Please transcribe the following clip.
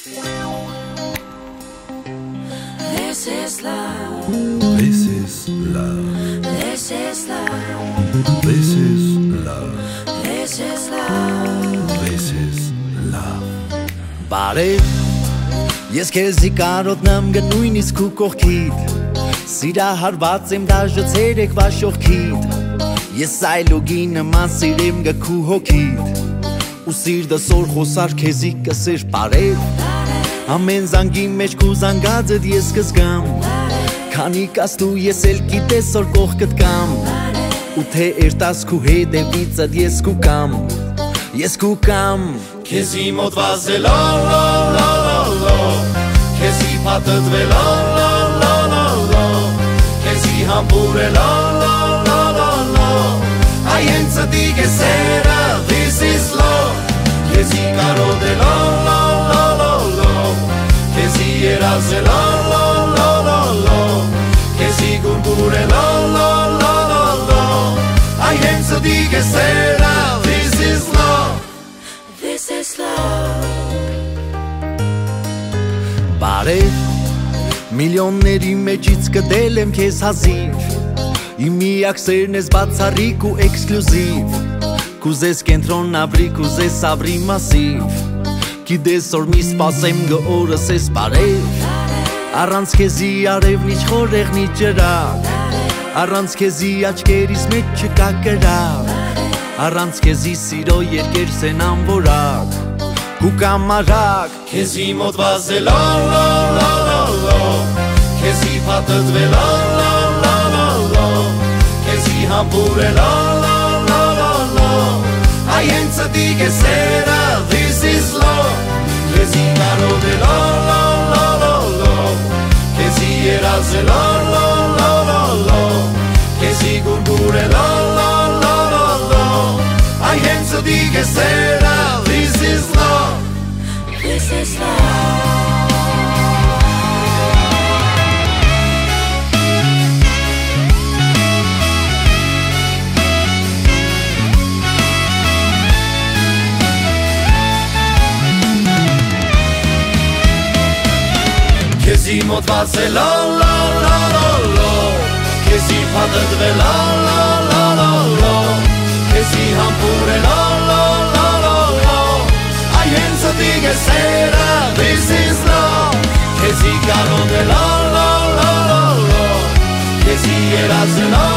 This is love. This is love. This is love. This is love. This is love. This is love. Բարև, ես քեզի կարոտնամ գնույնից քու կողքիդ Սիրահարված եմ դաժը ցերեկվա շողքիդ Ես այլոգի նման սիրեմ գքու հոգիդ Ու սիրտը սոր խոսար քեզի կսեր բարև Ամեն զանգի մեջ քու զանգածդ ես կզգամ Քանի կաստու ես էլ գիտես որ կողքդ կամ Ու թե երտաս քու հետևիցդ ես քու կամ Ես քու կամ Քեզի մոտված է լա լա լա լա լա Քեզի պատտվել լա լա լա լա լա Քեզի համբուր է լա լա լա լա լա Այ հենց դիգ է սերը This is love Քեզի կարոտ է լա լա լա լա լա Քեզի երազ է լա լա լա լա լա Քեզի գուրգուր է լա լա լա լա լա Այ հենց դիգ է սերը This is love This is love. Բարև, միլիոնների մեջից կդել եմ քեզ հազիվ Իմ միակ սերն ես բացառիկ ու էքսկլյուզիվ Կուզես կենտրոն ավրի, կուզես ավրի մասիվ Գիտես որ մի սպասեմ գորս ես բարև Առանց քեզի արևն իչ խորեղն իչ ջրակ Առանց քեզի աչքերիս մեջ չկա կրակ Առանց քեզի սիրո երկեր սենամ որակ Կու կամ արակ Քեզի մոտված է լա լա լա լա լա Քեզի պատտվել լա լա լա լա լա Քեզի համբուր է լա լա լա լա լա Այ հենց դիգ է սերը This is love Քեզի կարոտ է լա լա լա լա լա Քեզի երազ է լա լա լա լա լա Քեզի գուրգուր է լա լա լա լա լա Այ հենց դիգ է սերը This is love This is love. Քեզի մոտված է լա լա լա լա լա Քեզի պատտվել լա լա լա լա լա Քեզի համբուր է լա լա լա լա լա Այ հենց դիգ է սերը This is love Քեզի կարոտ է լա լա լա լա լա Քեզի երազ է լա